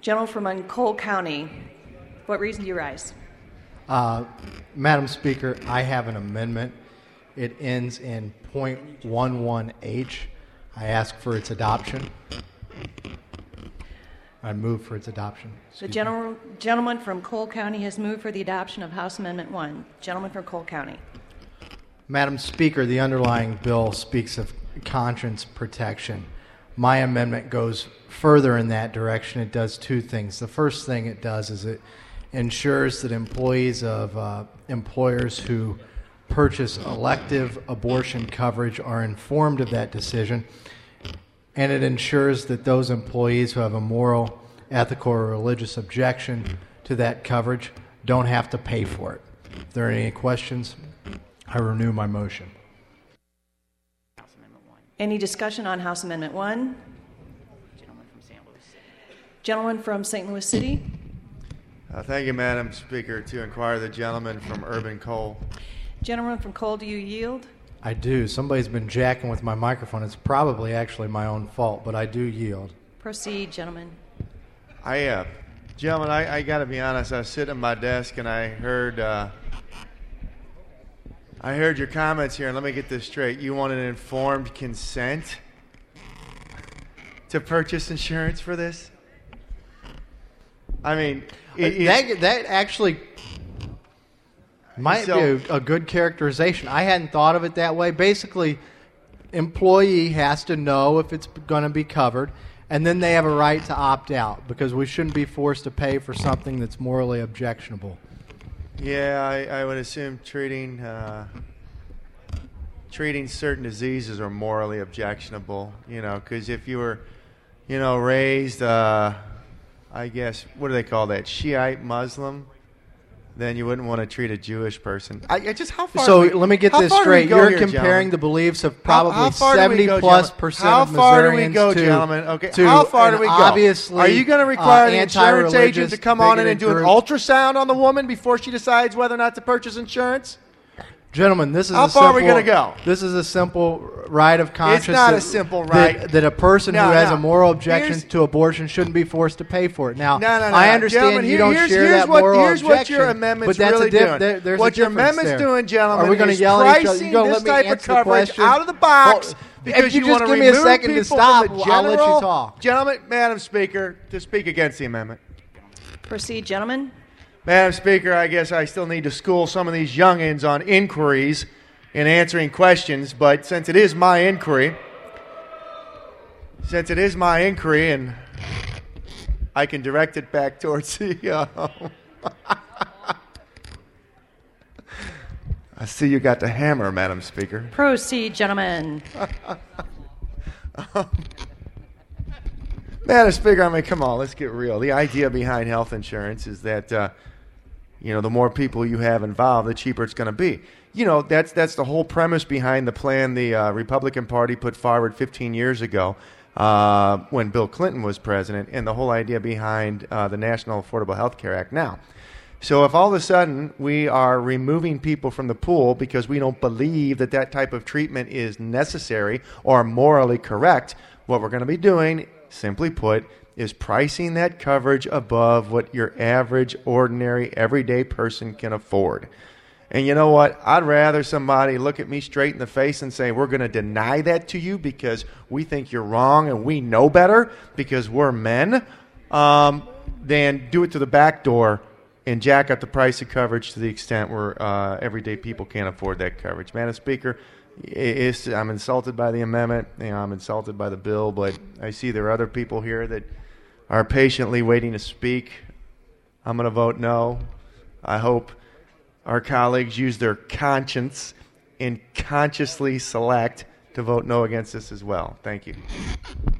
Gentleman from Cole County, what reason do you rise? Madam Speaker, I have an amendment. It ends in .11H. I ask for its adoption. I move for its adoption. The gentleman from Cole County has moved for the adoption of House Amendment 1. Gentleman from Cole County. Madam Speaker, the underlying bill speaks of conscience protection. My amendment goes further in that direction. It does two things. The first thing it does is it ensures that employees of employers who purchase elective abortion coverage are informed of that decision, and it ensures that those employees who have a moral, ethical, or religious objection to that coverage don't have to pay for it. If there are any questions, I renew my motion. Any discussion on House Amendment 1? Gentleman from St. Louis City. Thank you, Madam Speaker. To inquire the gentleman from Urban Cole. Gentleman from Cole, do you yield? I do. Somebody's been jacking with my microphone. It's probably actually my own fault, but I do yield. Proceed, gentlemen. Gentlemen, I got to be honest. I was sitting at my desk and I heard your comments here, and let me get this straight. You want an informed consent to purchase insurance for this? I mean, that actually might be a good characterization. I hadn't thought of it that way. Basically, employee has to know if it's going to be covered, and then they have a right to opt out because we shouldn't be forced to pay for something that's morally objectionable. Yeah, I would assume treating certain diseases are morally objectionable, because if you were, raised, I guess, what do they call that, Shiite Muslim, then you wouldn't want to treat a Jewish person. How far? So let me get this straight. You're comparing the beliefs of probably 70+% how of far do we Missourians go, to, gentlemen? Okay, to how far do we go? Obviously, are you going to require the insurance agent to come on in and do an group. ultrasound on the woman before she decides whether or not to purchase insurance? Gentlemen, this is how far are we going to go? This is a simple right of conscience. It's not a simple right. That a person who has a moral objection to abortion shouldn't be forced to pay for it. Now, no. I understand you don't share that moral objection. Here's what your amendment's really doing. What your amendment's doing, gentlemen, are we going to is yell at each other? pricing You're this let me type of answer the coverage question? out of the box because if you want just to give me a remove second to people stop, from the general, I'll let you talk. Gentlemen, Madam Speaker, to speak against the amendment. Proceed, gentlemen. Madam Speaker, I guess I still need to school some of these youngins on inquiries in answering questions, but since it is my inquiry, and I can direct it back towards the I see you got the hammer, Madam Speaker. Proceed, gentlemen. Madam Speaker, come on, let's get real. The idea behind health insurance is that, the more people you have involved, the cheaper it's going to be. That's the whole premise behind the plan the Republican Party put forward 15 years ago when Bill Clinton was president, and the whole idea behind the National Affordable Health Care Act now. So if all of a sudden we are removing people from the pool because we don't believe that type of treatment is necessary or morally correct, what we're going to be doing, simply put, is pricing that coverage above what your average, ordinary, everyday person can afford. And you know what? I'd rather somebody look at me straight in the face and say, we're going to deny that to you because we think you're wrong and we know better because we're men, than do it to the back door and jack up the price of coverage to the extent where everyday people can't afford that coverage. Madam Speaker, I'm insulted by the amendment. I'm insulted by the bill, but I see there are other people here that are patiently waiting to speak. I'm going to vote no. I hope our colleagues use their conscience and consciously select to vote no against this as well. Thank you.